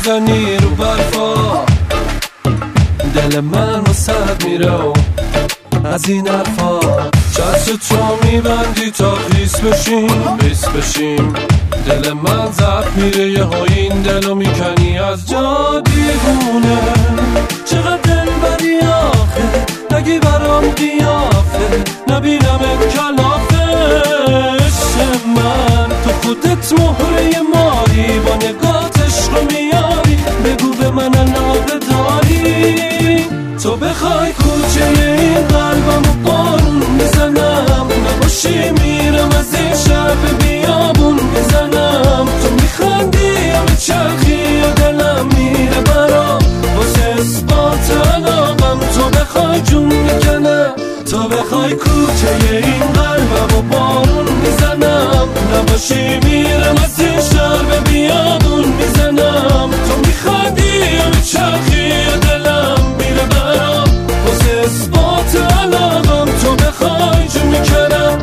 میزنی رو برفا، دل من واسد میره و از این حرفا. چشم تو میبندی تا خیس بشیم، دل من زب میره یه ها این دلو میکنی از جا دیوونه. چقدر دل بری آخه، نگی برام قیافه، نبینم کلافه. عشق من تو خودت مهره ماری، با نگات عشقو میاری، بگو به من علاقه داری. تو بخوای کوچه این قلبمو بارون میزنم، نباشی میرم از این شهر به بیابون میزنم. تو میخندی یا میچرخی یا دلم میره برام، واسه اثبات علاقم تو بخوای جون میکنم. تو بخوای کوچه این قلبمو بارون میزنم، نباشی میرم از این شهر به بیابون میزنم. تو میخندی یا میچرخی یا دلم میره برام، واسه اثبات علاقم تو بخوای جون میکنم.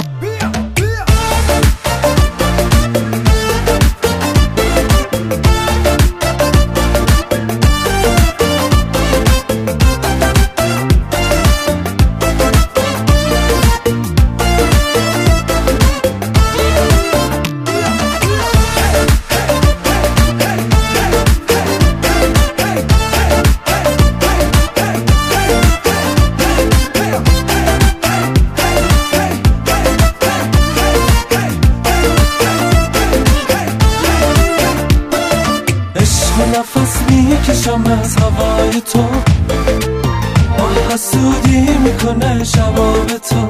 نفس میکشم از هوای تو، با حسودی میکنه شباب تو.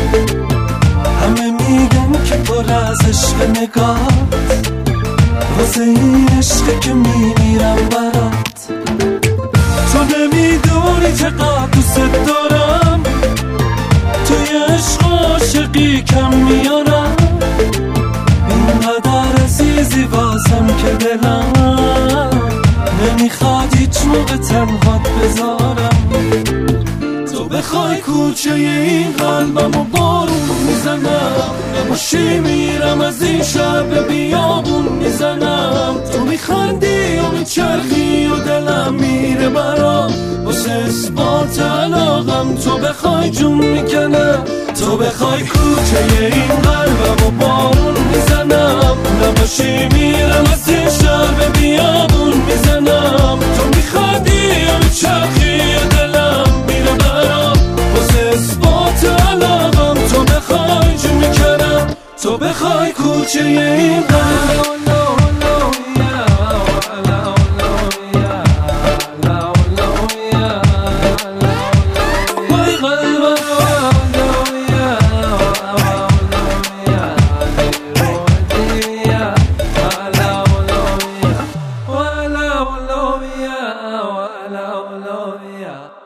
همه میگن که پر از عشق نگات، واسه این عشق که میمیرم برات. تو نمیدونی چقدر دوست دارم، توی عشق عاشقی کم میارم. اینقدر عزیزی واسم که دلم نمیخواد هیچ موقع تنهات بذارم. تو بخوای کوچه این قلبمو بارون میزنم، نباشی میرم از این شهر به بیابون میزنم. تو میخندی و میچرخی و دلم میره برام، واسه اثبات علاقم تو بخوای جون میکنم. تو بخوای کوچه این قلبمو بارون میزنم، نباشی میرم از این شهر به بیابون میزنم. تو میخندی و میچرخی و دلم میره برام، واسه اثبات علاقم تو بخوای جون میکنم. تو بخوای کوچه این قلبمو love ya.